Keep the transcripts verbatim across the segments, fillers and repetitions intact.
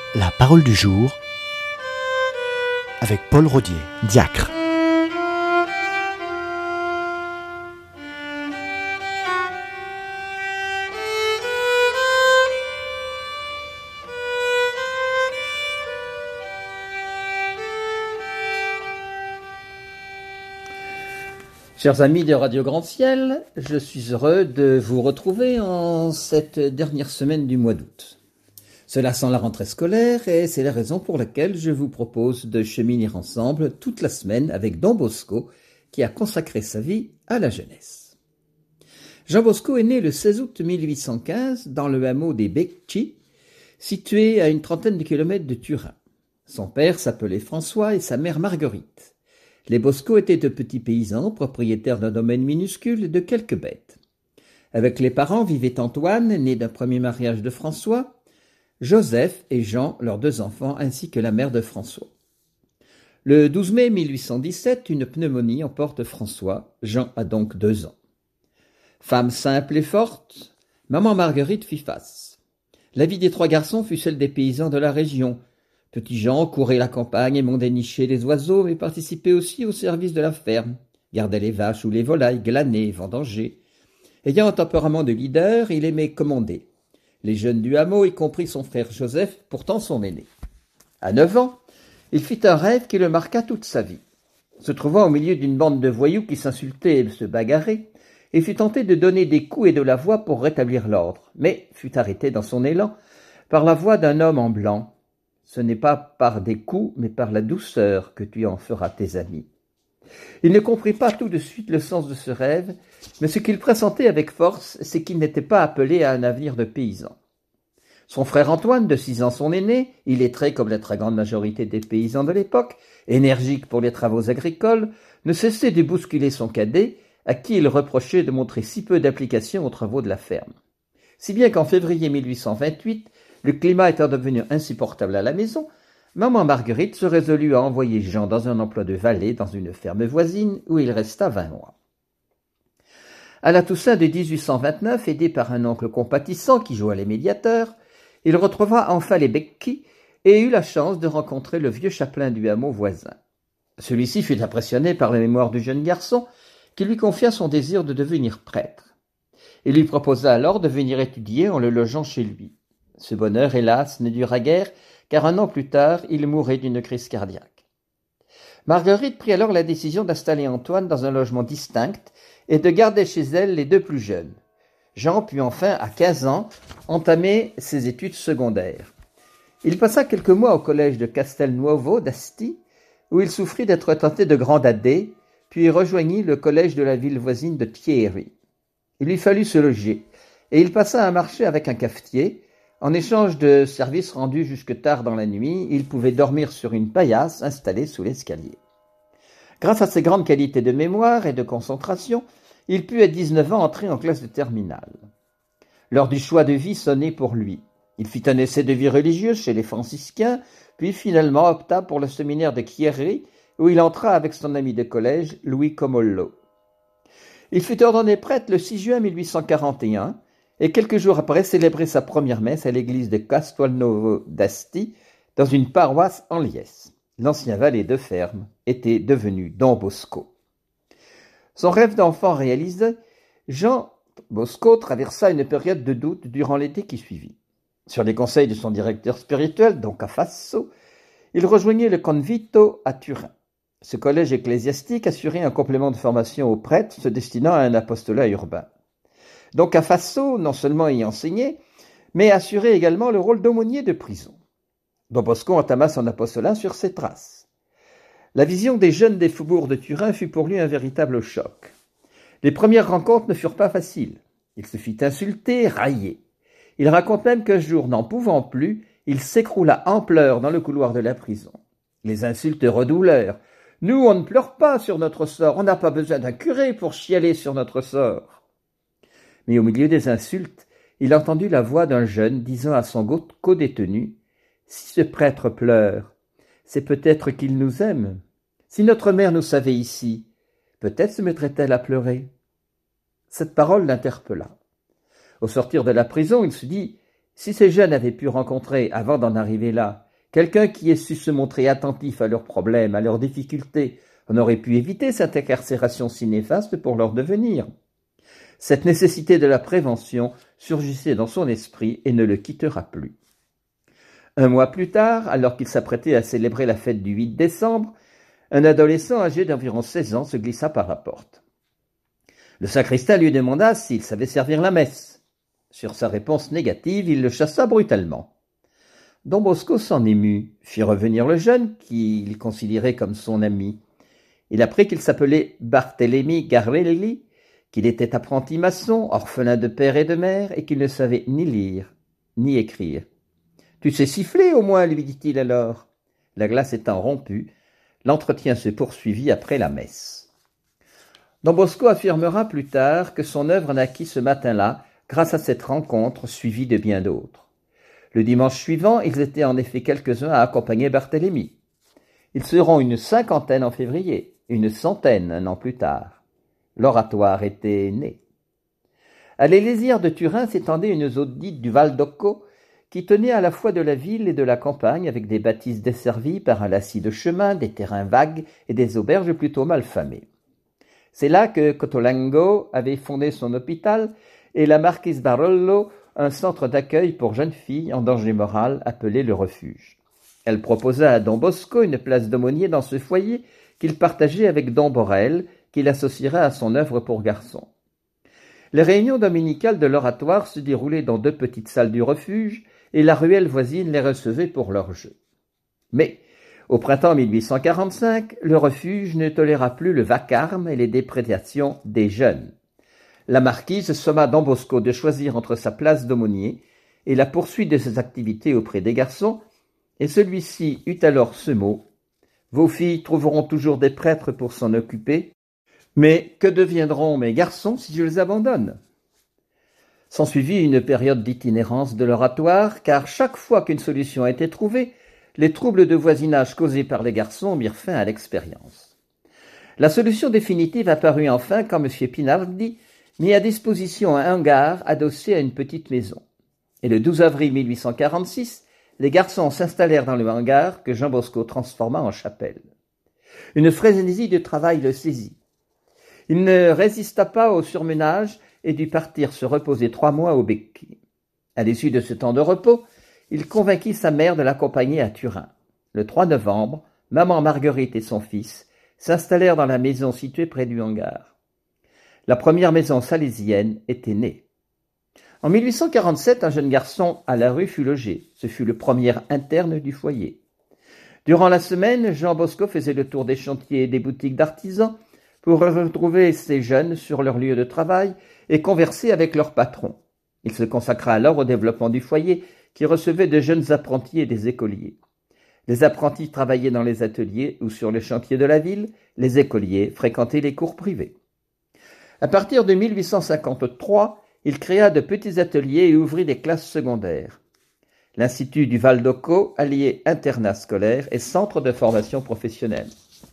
La parole du jour avec Paul Rodier, diacre. Chers amis de Radio Grand Ciel, je suis heureux de vous retrouver en cette dernière semaine du mois d'août. Cela sent la rentrée scolaire et c'est la raison pour laquelle je vous propose de cheminer ensemble toute la semaine avec Don Bosco qui a consacré sa vie à la jeunesse. Jean Bosco est né le seize août mille huit cent quinze dans le hameau des Becchi, situé à une trentaine de kilomètres de Turin. Son père s'appelait François et sa mère Marguerite. Les Bosco étaient de petits paysans, propriétaires d'un domaine minuscule et de quelques bêtes. Avec les parents vivait Antoine, né d'un premier mariage de François, Joseph et Jean, leurs deux enfants, ainsi que la mère de François. Le douze mai mille huit cent dix-sept, une pneumonie emporte François. Jean a donc deux ans. Femme simple et forte, maman Marguerite fit face. La vie des trois garçons fut celle des paysans de la région. Petit Jean courait la campagne et montait nicher les oiseaux, mais participait aussi au service de la ferme, gardait les vaches ou les volailles, glanait, vendangeait. Ayant un tempérament de leader, il aimait commander. Les jeunes du hameau, y compris son frère Joseph, pourtant son aîné. À neuf ans, il fit un rêve qui le marqua toute sa vie. Se trouvant au milieu d'une bande de voyous qui s'insultaient et se bagarraient, il fut tenté de donner des coups et de la voix pour rétablir l'ordre, mais fut arrêté dans son élan par la voix d'un homme en blanc. Ce n'est pas par des coups, mais par la douceur que tu en feras tes amis. Il ne comprit pas tout de suite le sens de ce rêve, mais ce qu'il pressentait avec force, c'est qu'il n'était pas appelé à un avenir de paysan. Son frère Antoine, de six ans son aîné, illettré comme la très grande majorité des paysans de l'époque, énergique pour les travaux agricoles, ne cessait de bousculer son cadet, à qui il reprochait de montrer si peu d'application aux travaux de la ferme. Si bien qu'en février mille huit cent vingt-huit, le climat étant devenu insupportable à la maison, maman Marguerite se résolut à envoyer Jean dans un emploi de valet dans une ferme voisine où il resta vingt mois. À la Toussaint de dix-huit cent vingt-neuf, aidé par un oncle compatissant qui jouait les médiateurs, il retrouva enfin les Becchi et eut la chance de rencontrer le vieux chapelain du hameau voisin. Celui-ci fut impressionné par la mémoire du jeune garçon qui lui confia son désir de devenir prêtre. Il lui proposa alors de venir étudier en le logeant chez lui. Ce bonheur, hélas, ne dura guère, car un an plus tard, il mourait d'une crise cardiaque. Marguerite prit alors la décision d'installer Antoine dans un logement distinct et de garder chez elle les deux plus jeunes. Jean put enfin, à quinze ans, entamer ses études secondaires. Il passa quelques mois au collège de Castelnuovo d'Asti, où il souffrit d'être tenté de grandader, puis rejoignit le collège de la ville voisine de Thieri. Il lui fallut se loger, et il passa un marché avec un cafetier. En échange de services rendus jusque tard dans la nuit, il pouvait dormir sur une paillasse installée sous l'escalier. Grâce à ses grandes qualités de mémoire et de concentration, il put à dix-neuf ans entrer en classe de terminale. L'heure du choix de vie sonnait pour lui. Il fit un essai de vie religieuse chez les franciscains, puis finalement opta pour le séminaire de Chieri, où il entra avec son ami de collège, Louis Comollo. Il fut ordonné prêtre le six juin mille huit cent quarante et un, et quelques jours après célébrait sa première messe à l'église de Castelnuovo d'Asti, dans une paroisse en liesse. L'ancien valet de ferme était devenu Don Bosco. Son rêve d'enfant réalisé, Jean Bosco traversa une période de doute durant l'été qui suivit. Sur les conseils de son directeur spirituel, Don Cafasso, il rejoignit le Convito à Turin. Ce collège ecclésiastique assurait un complément de formation aux prêtres se destinant à un apostolat urbain. Donc à Fasso, non seulement y enseignait, mais assurait également le rôle d'aumônier de prison. Don Bosco entama son apostolat sur ses traces. La vision des jeunes des faubourgs de Turin fut pour lui un véritable choc. Les premières rencontres ne furent pas faciles. Il se fit insulter, railler. Il raconte même qu'un jour, n'en pouvant plus, il s'écroula en pleurs dans le couloir de la prison. Les insultes redoublèrent. « Nous, on ne pleure pas sur notre sort, on n'a pas besoin d'un curé pour chialer sur notre sort. » Mais au milieu des insultes, il entendit la voix d'un jeune disant à son co-détenu « Si ce prêtre pleure, c'est peut-être qu'il nous aime. Si notre mère nous savait ici, peut-être se mettrait-elle à pleurer. » Cette parole l'interpella. Au sortir de la prison, il se dit Si ces jeunes avaient pu rencontrer, avant d'en arriver là, quelqu'un qui ait su se montrer attentif à leurs problèmes, à leurs difficultés, on aurait pu éviter cette incarcération si néfaste pour leur devenir. Cette nécessité de la prévention surgissait dans son esprit et ne le quittera plus. Un mois plus tard, alors qu'il s'apprêtait à célébrer la fête du huit décembre, un adolescent âgé d'environ seize ans se glissa par la porte. Le sacristain lui demanda s'il savait servir la messe. Sur sa réponse négative, il le chassa brutalement. Don Bosco s'en émut, fit revenir le jeune, qu'il considérait comme son ami. Il apprit qu'il s'appelait Barthélemy Garrelli, qu'il était apprenti maçon, orphelin de père et de mère, et qu'il ne savait ni lire, ni écrire. « Tu sais siffler, au moins, lui dit-il alors. » La glace étant rompue, l'entretien se poursuivit après la messe. Don Bosco affirmera plus tard que son œuvre naquit ce matin-là, grâce à cette rencontre suivie de bien d'autres. Le dimanche suivant, ils étaient en effet quelques-uns à accompagner Barthélemy. Ils seront une cinquantaine en février, une centaine un an plus tard. L'oratoire était né. À l'Élysière de Turin s'étendait une zone dite du Val d'Occo, qui tenait à la fois de la ville et de la campagne, avec des bâtisses desservies par un lacis de chemins, des terrains vagues et des auberges plutôt mal famées. C'est là que Cotolengo avait fondé son hôpital et la marquise Barolo un centre d'accueil pour jeunes filles en danger moral appelé le Refuge. Elle proposa à Don Bosco une place d'aumônier dans ce foyer qu'il partageait avec Don Borel, qu'il associerait à son œuvre pour garçons. Les réunions dominicales de l'oratoire se déroulaient dans deux petites salles du Refuge et la ruelle voisine les recevait pour leurs jeux. Mais, au printemps mille huit cent quarante-cinq, le Refuge ne toléra plus le vacarme et les déprédations des jeunes. La marquise somma Don Bosco de choisir entre sa place d'aumônier et la poursuite de ses activités auprès des garçons, et celui-ci eut alors ce mot : « Vos filles trouveront toujours des prêtres pour s'en occuper, mais que deviendront mes garçons si je les abandonne ?» S'ensuivit une période d'itinérance de l'oratoire, car chaque fois qu'une solution était trouvée, les troubles de voisinage causés par les garçons mirent fin à l'expérience. La solution définitive apparut enfin quand M. Pinardi mit à disposition un hangar adossé à une petite maison. Et le douze avril mille huit cent quarante-six, les garçons s'installèrent dans le hangar que Jean Bosco transforma en chapelle. Une frénésie de travail le saisit. Il ne résista pas au surmenage et dut partir se reposer trois mois au Becchi. À l'issue de ce temps de repos, il convainquit sa mère de l'accompagner à Turin. Le trois novembre, maman Marguerite et son fils s'installèrent dans la maison située près du hangar. La première maison salésienne était née. En mille huit cent quarante-sept, un jeune garçon à la rue fut logé. Ce fut le premier interne du foyer. Durant la semaine, Jean Bosco faisait le tour des chantiers et des boutiques d'artisans pour retrouver ces jeunes sur leur lieu de travail et converser avec leur patron. Il se consacra alors au développement du foyer qui recevait de jeunes apprentis et des écoliers. Les apprentis travaillaient dans les ateliers ou sur les chantiers de la ville, les écoliers fréquentaient les cours privés. À partir de mille huit cent cinquante-trois, il créa de petits ateliers et ouvrit des classes secondaires. L'Institut du Val d'Occo alliait internat scolaire et centre de formation professionnelle.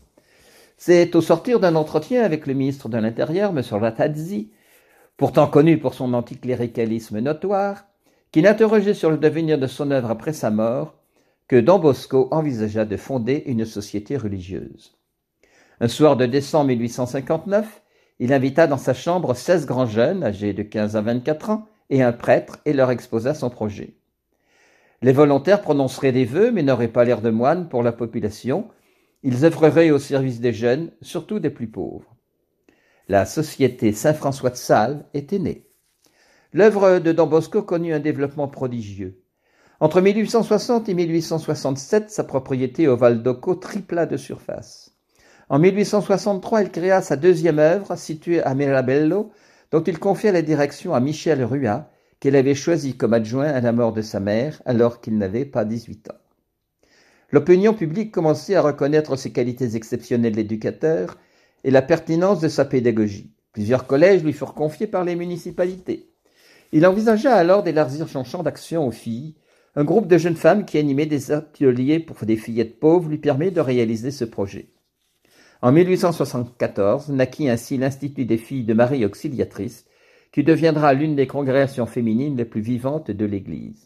C'est au sortir d'un entretien avec le ministre de l'Intérieur, M. Ratazzi, pourtant connu pour son anticléricalisme notoire, qui l'interrogeait sur le devenir de son œuvre après sa mort, que Don Bosco envisagea de fonder une société religieuse. Un soir de décembre mille huit cent cinquante-neuf, il invita dans sa chambre seize grands jeunes, âgés de quinze à vingt-quatre ans, et un prêtre, et leur exposa son projet. Les volontaires prononceraient des vœux, mais n'auraient pas l'air de moines pour la population. Ils œuvreraient au service des jeunes, surtout des plus pauvres. La Société Saint-François de Sales était née. L'œuvre de Don Bosco connut un développement prodigieux. Entre mille huit cent soixante et mille huit cent soixante-sept, sa propriété au Val d'Occo tripla de surface. En mille huit cent soixante-trois, il créa sa deuxième œuvre, située à Mirabello, dont il confia la direction à Michel Rua, qu'il avait choisi comme adjoint à la mort de sa mère, alors qu'il n'avait pas dix-huit ans. L'opinion publique commençait à reconnaître ses qualités exceptionnelles d'éducateur et la pertinence de sa pédagogie. Plusieurs collèges lui furent confiés par les municipalités. Il envisagea alors d'élargir son champ d'action aux filles. Un groupe de jeunes femmes qui animaient des ateliers pour des fillettes pauvres lui permet de réaliser ce projet. En mille huit cent soixante-quatorze, naquit ainsi l'Institut des filles de Marie Auxiliatrice, qui deviendra l'une des congrégations féminines les plus vivantes de l'Église.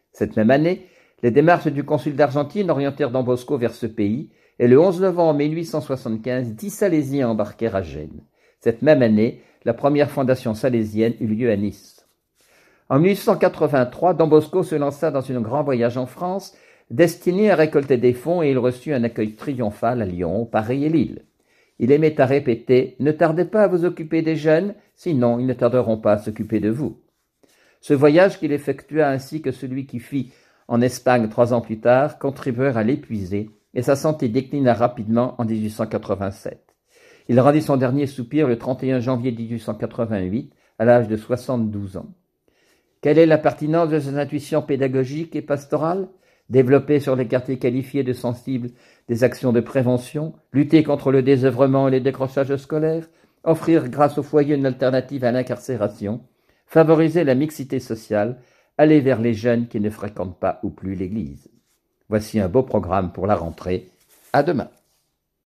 Cette même année, les démarches du consul d'Argentine orientèrent Don Bosco vers ce pays, et le onze novembre mille huit cent soixante-quinze, dix Salésiens embarquèrent à Gênes. Cette même année, la première fondation salésienne eut lieu à Nice. En mille huit cent quatre-vingt-trois, Don Bosco se lança dans un grand voyage en France, destiné à récolter des fonds, et il reçut un accueil triomphal à Lyon, Paris et Lille. Il aimait à répéter « Ne tardez pas à vous occuper des jeunes, sinon ils ne tarderont pas à s'occuper de vous ». Ce voyage qu'il effectua ainsi que celui qui fit en Espagne trois ans plus tard contribuèrent à l'épuiser, et sa santé déclina rapidement en dix-huit cent quatre-vingt-sept. Il rendit son dernier soupir le trente et un janvier mille huit cent quatre-vingt-huit, à l'âge de soixante-douze ans. Quelle est la pertinence de ces intuitions pédagogiques et pastorales? Développer sur les quartiers qualifiés de sensibles des actions de prévention, lutter contre le désœuvrement et les décrochages scolaires, offrir grâce au foyer une alternative à l'incarcération, favoriser la mixité sociale, aller vers les jeunes qui ne fréquentent pas ou plus l'église. Voici un beau programme pour la rentrée. À demain.